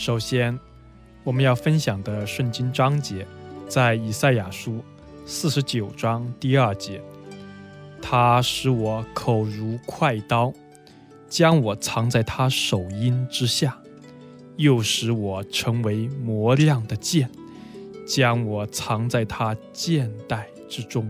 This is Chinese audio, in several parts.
首先，我们要分享的圣经章节在以赛亚书49章第2节。他使我口如快刀，将我藏在他手荫之下，又使我成为磨亮的剑，将我藏在他剑带之中。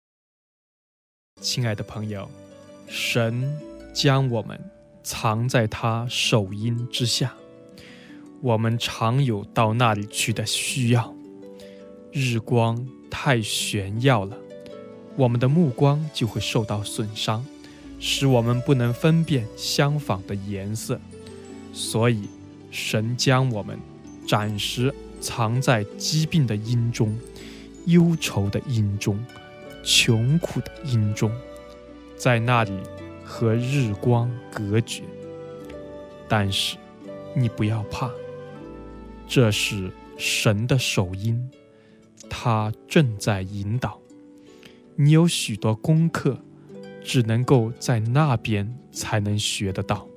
亲爱的朋友，神将我们藏在他手荫之下，我们常有到那里去的需要。日光太炫耀了，我们的目光就会受到损伤，使我们不能分辨相仿的颜色。所以神将我们暂时藏在疾病的阴中、忧愁的阴中、穷苦的阴中，在那里和日光隔绝。但是你不要怕，这是神的手荫，他正在引导你。有许多功课只能够在那边才能学得到。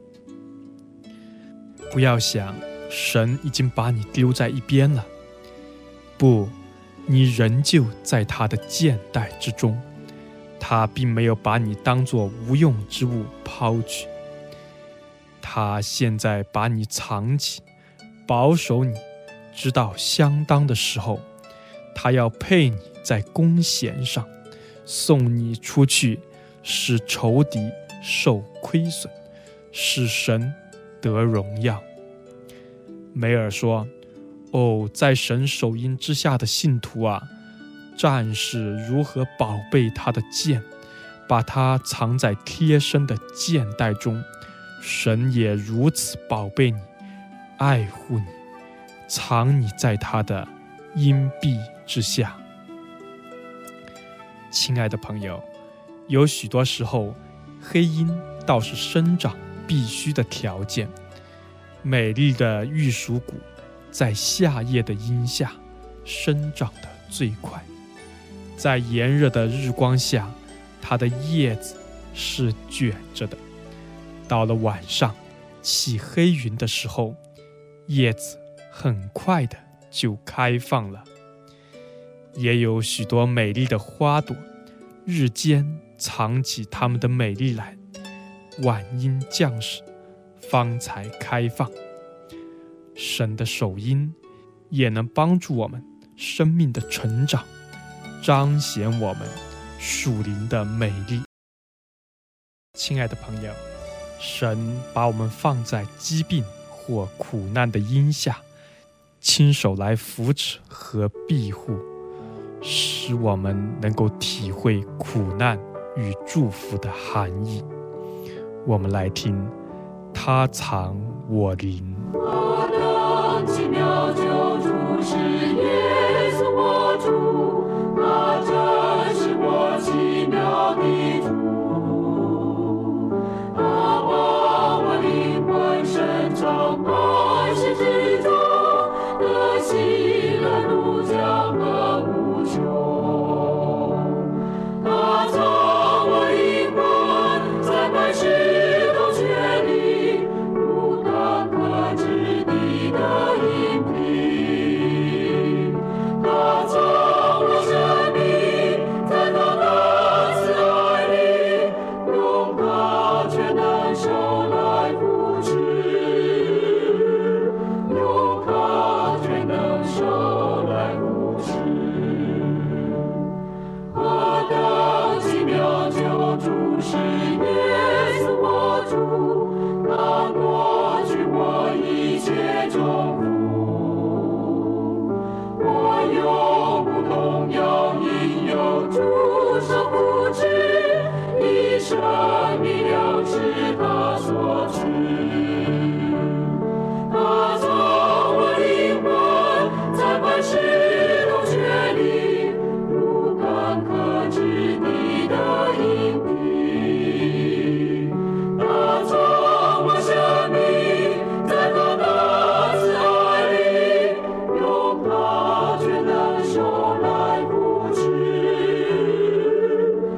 不要想神已经把你丢在一边了，不，你仍旧在他的剑带之中，他并没有把你当作无用之物抛去。他现在把你藏起，保守你，直到相当的时候，他要配你在弓弦上，送你出去，使仇敌受亏损，使神得荣耀。梅尔说，在神手荫之下的信徒啊，战士如何宝贝他的剑，把它藏在贴身的剑带中，神也如此宝贝你，爱护你，藏你在他的荫蔽之下。亲爱的朋友，有许多时候，黑鹰倒是生长必须的条件。美丽的玉蜀钴在夏夜的阴下生长得最快，在炎热的日光下，它的叶子是卷着的。到了晚上起黑云的时候，叶子很快的就开放了。也有许多美丽的花朵，日间藏起它们的美丽来，晚阴降时方才开放。神的手荫也能帮助我们生命的成长，彰显我们属灵的美丽。亲爱的朋友，神把我们放在疾病或苦难的荫下，亲手来扶持和庇护，使我们能够体会苦难与祝福的含义。我们来听他藏我灵。 我的奇妙救主是耶稣我主，他真是我奇妙的主。他把我灵魂深藏百世之中，得喜乐怒江和无穷。他藏我灵魂在百世洞穴里，如干渴之地的阴蔽。他藏我生命在他的慈爱里，用他全能手来扶持，用他全能手来扶持。我的奇妙救主是耶稣我主，他夺去我一切重负。我永不动摇，因有主手扶持，一生命粮是他所赐。他藏我灵魂在百世洞穴里，如干渴之地的阴蔽。他藏我生命在他的慈爱里，用他全能手来扶持，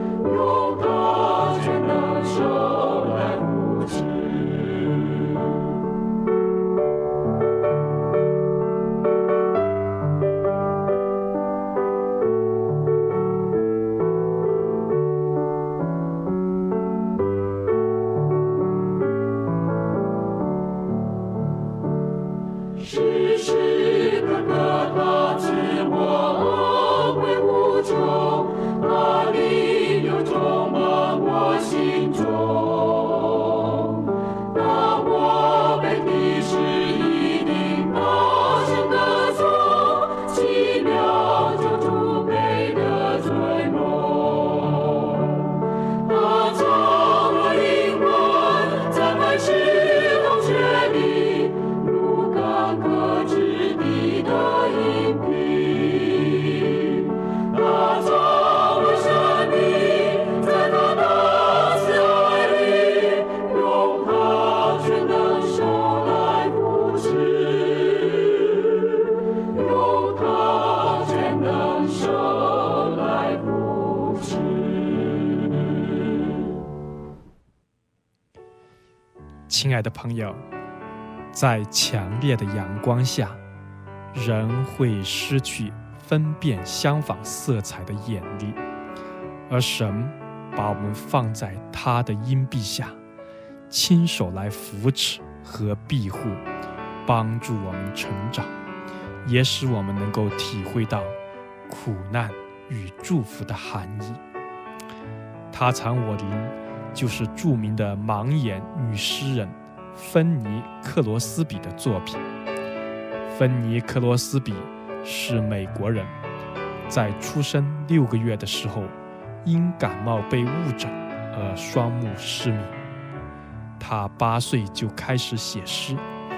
亲爱的朋友，在强烈的阳光下，人会失去分辨相仿色彩的眼力，而神把我们放在他的荫庇下，亲手来扶持和庇护，帮助我们成长，也使我们能够体会到苦难与祝福的含义。他藏我灵就是著名的盲眼女诗人芬尼·克罗斯比的作品。芬尼·克罗斯比是美国人，在出生6个月的时候，因感冒被误诊而双目失明。他8岁就开始写诗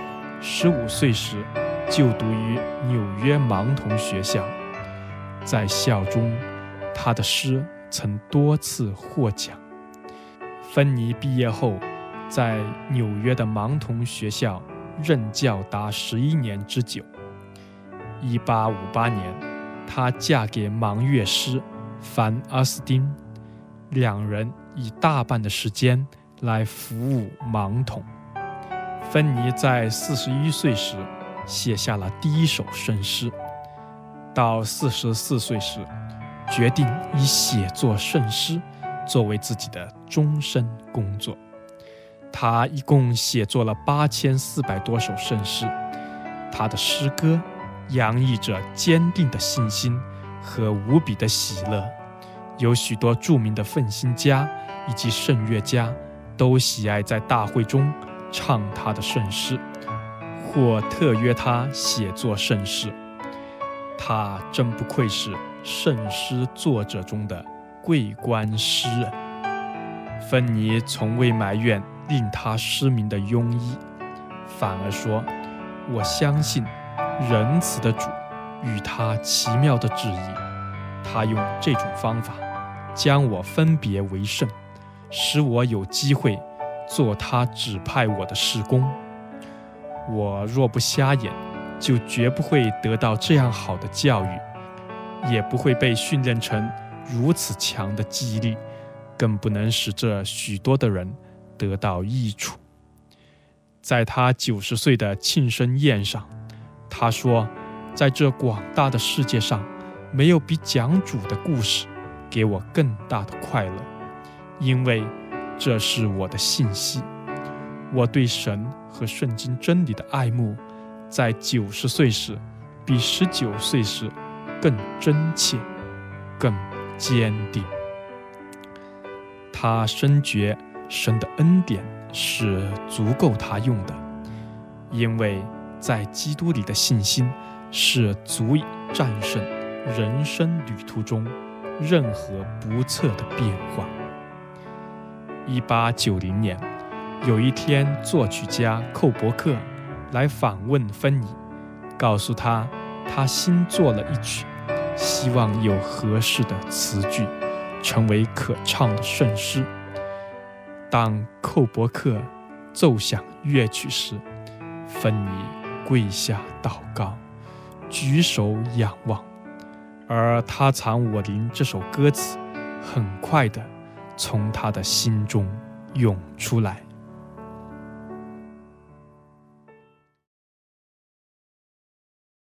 ，15岁时就读于纽约盲童学校。在校中，他的诗曾多次获奖。芬尼毕业后，在纽约的盲童学校任教达11年之久。1858年，她嫁给盲乐师凡阿斯丁，两人以大半的时间来服务盲童。芬尼在41岁时写下了第一首圣诗，到44岁时，决定以写作圣诗作为自己的终身工作。他一共写作了8400多首圣诗，他的诗歌洋溢着坚定的信心和无比的喜乐。有许多著名的奋心家以及圣乐家都喜爱在大会中唱他的圣诗，或特约他写作圣诗。他真不愧是圣诗作者中的桂冠诗人。芬尼从未埋怨令他失明的庸医，反而说：我相信仁慈的主与他奇妙的旨意，他用这种方法将我分别为圣，使我有机会做他指派我的事工。我若不瞎眼，就绝不会得到这样好的教育，也不会被训练成如此强的记忆力，更不能使这许多的人得到益处。在他90岁的庆生宴上，他说：在这广大的世界上，没有比讲主的故事给我更大的快乐，因为这是我的信息。我对神和圣经真理的爱慕，在90岁时比19岁时更真切，更坚定。他深觉神的恩典是足够他用的，因为在基督里的信心是足以战胜人生旅途中任何不测的变化。1890年，有一天，作曲家寇伯克来访问芬尼，告诉他新作了一曲，希望有合适的词句，成为可唱的圣诗。当寇伯克奏响乐曲时，芬尼跪下祷告，举手仰望，而他藏我灵这首歌词很快地从他的心中涌出来。